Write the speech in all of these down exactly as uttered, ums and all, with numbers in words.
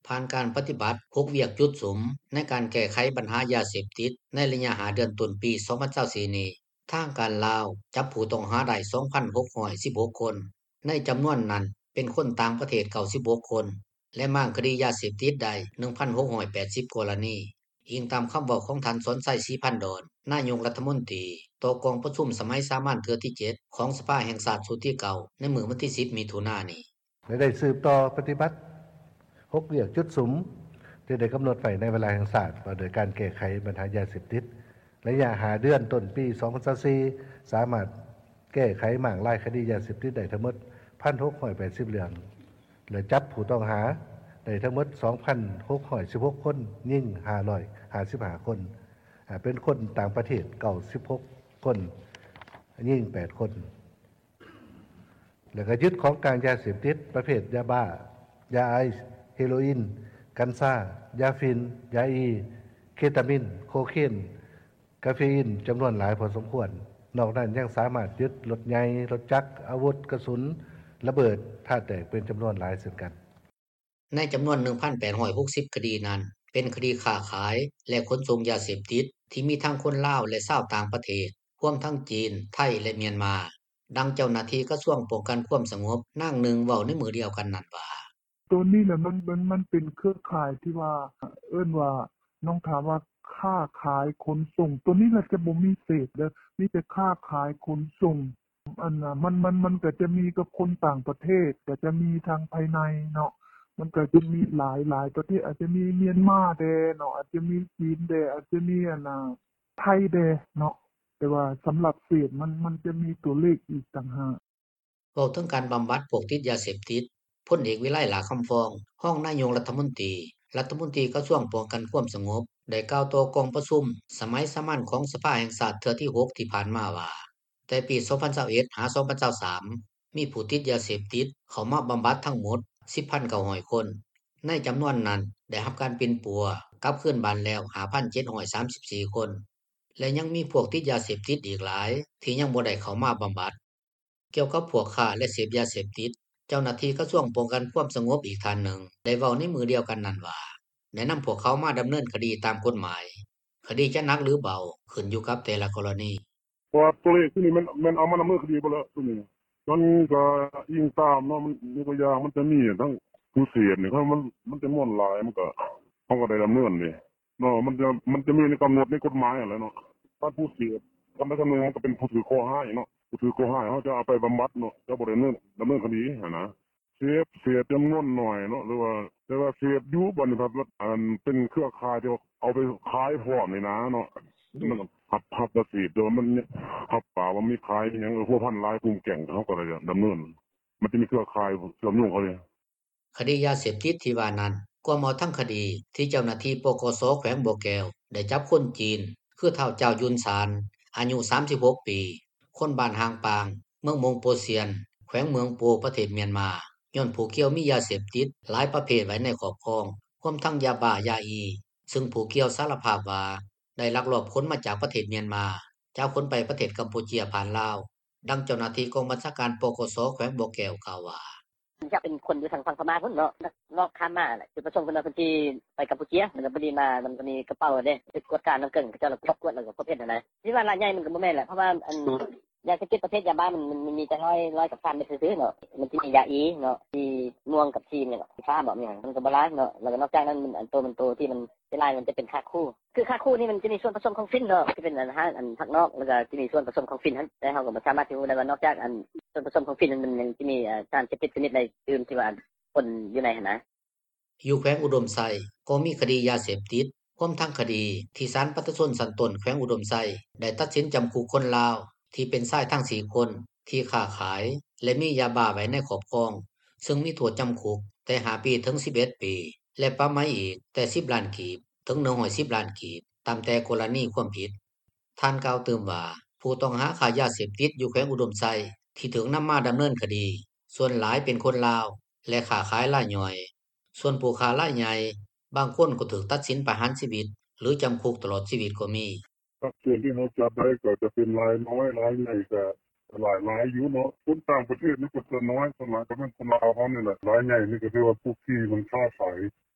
ผ่านการปฏิบัติหกเวียกจุดสุมในการแก้ไขปัญหายาเสพติดในระยะหาเดือนต้นปีสองพันยี่สิบสี่นี้ทางการลาวจับผู้ต้องหาได้ สองพันหกร้อยสิบหก คนในจำนวนนั้นเป็นคนต่างประเทศเก้าสิบหกคนและมางคดียาเสพติดได้ หนึ่งพันหกร้อยแปดสิบ กรณีอิงตามคำเว้าของท่านสนชัยศรีพันดอนนายกรัฐมนตรีต่อกองประชุมสมัยสามัญเทื่อที่เจ็ดของสภาแห่งชาติสุดที่เก่าในมื้อวันที่สิบมิถุนายนนี้ได้สืบต่อปฏิบัติหกเวียกจุดสุมที่ได้กำหนดไว้ในเวลาแห่งชาติว่าโดยการแก้ไขปัญหายาเสพติดระยะหาเดือนต้นปีสองพันยี่สิบสี่สามารถแก้ไขหม่างหลายคดียาเสพติดได้ทั้งหมด หนึ่งพันหกร้อยแปดสิบ เรื่องและจับผู้ต้องหาได้ทั้งหมด สองพันหกร้อยสิบหก คนยิ่งห้าร้อยห้าสิบห้าคนเป็นคนต่างประเทศเก้าสิบหกคนยิ่งแปดคนแล้วก็ยึดของกลางยาเสพติดประเภทยาบ้ายาไอซ์เฮโรอีนกัญชายาฟินยาอีเคตามีนโคเคนกาเฟอีนจำนวนหลายพอสมควรนอกนั้นยังสามารถยึดรถใหญ่รถจักรอาวุธกระสุนระเบิดท่าแตกเป็นจำนวนหลายเช่นกันในจำนวน หนึ่งพันแปดร้อยหกสิบ คดีนั้นเป็นคดีค้าขายและขนส่งยาเสพติดที่มีทั้งคนลาวและชาวต่างประเทศรวมทั้งจีนไทยและเมียนมาดังเจ้าหน้าที่กระทรวงป้องกันความสงบนางหนึ่งเว้าในมื้อเดียวกันนั้นว่าตัวนี้แหละมันมันมันเป็นเครือข่ายที่ว่าเอิ้นว่าน้องถามว่าค้าขายขนส่งตัวนี้แหละจะบ่มีเสพเด้อมีแต่ค้าขายขนส่งอันน่ะมันมันมันก็จะมีกับคนต่างประเทศก็จะมีทางภายในเนาะมันก็จะมีหลายหลายประเทศอาจจะมีเมียนมาแดเนาะอาจจะมีจีนแดอาจจะมีอันน่ะไทยแดเนาะแต่ว่าสำหรับเสพมันมันจะมีตัวเลขอีกต่างหากเว้าถึงการบำบัดพวกติดยาเสพติดพลเอกวิไลหลาคำฟองรองนายกรัฐมนตรีรัฐมนตรีกระทรวงป้องกันความสงบได้กล่าวต่อกองประชุมสมัยสามัญของสภาแห่งชาติเทื่อที่หกที่ผ่านมาว่าแต่ปีสองพันยี่สิบเอ็ดหาสองพันยี่สิบสามมีผู้ติดยาเสพติดเข้ามาบำบัดทั้งหมด สิบพันเก้าร้อย คนในจำนวนนั้นได้รับการเป็นปัวกลับคืนบ้านแล้ว ห้าพันเจ็ดร้อยสามสิบสี่ คนและยังมีพวกติดยาเสพติดอีกหลายที่ยังบ่ได้เข้ามาบำบัดเกี่ยวกับพวกค้าและเสพยาเสพติดเจ้าหน้าที่กระทรวงป้องกันความสงบอีกท่านหนึ่งได้เว้าในมือเดียวกันนั้นว่าแนะนำพวกเขามาดำเนินคดีตามกฎหมายคดีจะหนักหรือเบาขึ้นอยู่กับแต่ละกรณีเพราะตัวเลขที่นี่มันมันเอามาดำเนินคดีบ่แล้วตัวนี้มันก็ยิงตามเนาะมันมีตัวอย่างมันจะมีทั้งผู้เสียนี่เขามันมันจะม่วนหลายมันก็เขาก็ได้ดำเนินนี่เนาะมันจะมันจะมีในกำหนดในกฎหมายอะไรเนาะถ้าผู้เสียกำลังดำเนินก็เป็นผู้ถือข้อห้าเนาะผู้ถือข้อห้าเขาจะเอาไปบำบัดเนาะจะบ่ได้ดำเนินดำเนินคดีหั่นนะเสพเสียจำนวนหน่อยเนาะหรือว่าแต่ว่าเสพอยู่บ่นี่ครับอันเป็นเครือข่ายที่เอาไปขายพร้อมนี่นะเนาะมันหับหับสีโดยมันหับป่าว่ามีขายอย่างพวกพันหลายกลุ่มแก่งเขาก็เลยดำเนินมันจะมีเครือข่ายเชื่อมโยงเขาเลยคดียาเสพติดที่ว่านั้นกว่าหมอทั้งคดีที่เจ้าหน้าที่ปกสแขวงบ่อแก้วได้จับคนจีนคือเฒ่าเจ้ายุนซานอายุสามสิบหกปีคนบ้านหางปางเมืองมงโปเซียนแขวงเมืองโปประเทศเมียนมาย้อนผู้เกี่ยวมียาเสพติดหลายประเภทไว้ในครอบครองรวมทั้งยาบ้ายาอีซึ่งผู้เกี่ยวสารภาพว่าได้ลักลอบขนมาจากประเทศเมียนมาจากคนไปประเทศกัมพูชาผ่านลาวดังเจ้าหน้าที่กองบัญชาการปกสแขวงบ่อแก้วกล่าวว่าจะเป็นคนอยู่ทางฝั่งพม่าพุ่นเนาะนอกข้ามมาแหละจุดประสงค์เพิ่นว่าเพิ่นสิไปกัมพูชามันก็บ่ได้มามันก็มีกระเป๋าเด้ไปกวดการนำเกิงเขาเจ้าละกวดแล้วก็ประเภทนั้นนะที่ว่ารายใหญ่มันก็บ่แม่นแหละเพราะว่าอันยาเสพติดประเภทยาบ้ามันมันมีแต่ร้อยร้อยกับพันไปซื่อๆเนาะมันสิมียาอีเนาะที่ม่วงกับชีนเนี่ยฟ้าบ่มีหยังมันก็บ่หลายเนาะแล้วก็นอกจากนั้นมันอันโตมันโตที่มันเป็นลายมันจะเป็นค่าคู่คือค่าคู่นี่มันจะมีส่วนผสมของฟินเนาะที่เป็นอันฮะอันภาคนอกแล้วก็จะมีส่วนผสมของฟินนั้นแต่เฮาก็บ่สามารถที่รู้ได้ว่านอกจากอันส่วนผสมของฟินมันยังสิมีสารเสพติดชนิดใดอื่นที่ว่าคนอยู่ในหั่นนะอยู่แขวงอุดมไซก็มีคดียาเสพติดพร้อมทั้งคดีที่ศาลปัตตชนสันต้นแขวงอุดมไซได้ตัดสินจำคุกคนลาวที่เป็นชายทั้งสี่คนที่ค้าขายและมียาบ้าไว้ในครอบครองซึ่งมีโทษจำคุกแต่ห้าปีถึงสิบเอ็ดปีและปรับไหมอีกแต่สิบล้านกีบถึงหนึ่งร้อยสิบล้านกีบตามแต่กรณีความผิดท่านกล่าวเติมว่าผู้ต้องหาค้ายาเสพติดอยู่แขวงอุดมไซที่ถูกนำมาดำเนินคดีส่วนหลายเป็นคนลาวและค้าขายรายย่อยส่วนผู้ค้ารายใหญ่บางคนก็ถูกตัดสินประหารชีวิตหรือจำคุกตลอดชีวิตก็มีครับส่วนที่เขาจับได้ก็จะเป็นรายน้อยรายใหญ่ก็หลายรายอยู่เนาะคนต่างประเทศนี่ก็จะน้อยส่วนมากก็เป็นคนลาวเขานี่แหละรายใหญ่นี่ก็คือว่าพวกที่มันค้าขาย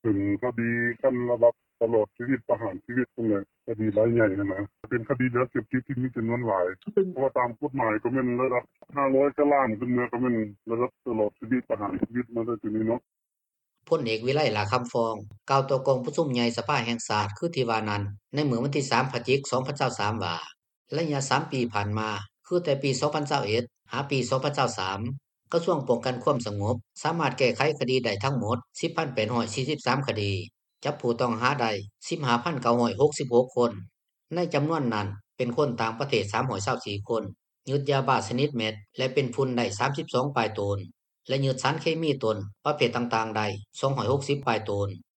ถึงคดีกันระดับตลอดชีวิตประหารชีวิตตรงนี้คดีรายใหญ่นะนะเป็นคดียาเสพติดที่มีจำนวนหลายเพราะว่าตามกฎหมายก็เป็นระดับห้าร้อยกล้านขึ้นมาก็เป็นระดับตลอดชีวิตประหารชีวิตมาได้ถึงนี้เนาะพลเอกวิไลหลาคำฟองกล่าวต่อกองประชุมใหญ่สภาแห่งชาติคือที่ว่านั้นในเมื่อวันที่สามพฤศจิกายนสองพันยี่สิบสามว่าระยะสามปีผ่านมาคือแต่ปีสองพันยี่สิบเอ็ดหาปีสองพันยี่สิบสามกระทรวงป้องกันความสงบสามารถแก้ไขคดีได้ทั้งหมด สิบพันแปดร้อยสี่สิบสาม คดีจับผู้ต้องหาได้ สิบห้าพันเก้าร้อยหกสิบหก คนในจำนวนนั้นเป็นคนต่างประเทศสามร้อยยี่สิบสี่คนยึดยาบ้าชนิดเม็ดและเป็นทุนได้สามสิบสองปลายตนและยึดสารเคมีตนประเภทต่างๆได้สองร้อยหกสิบปลายตน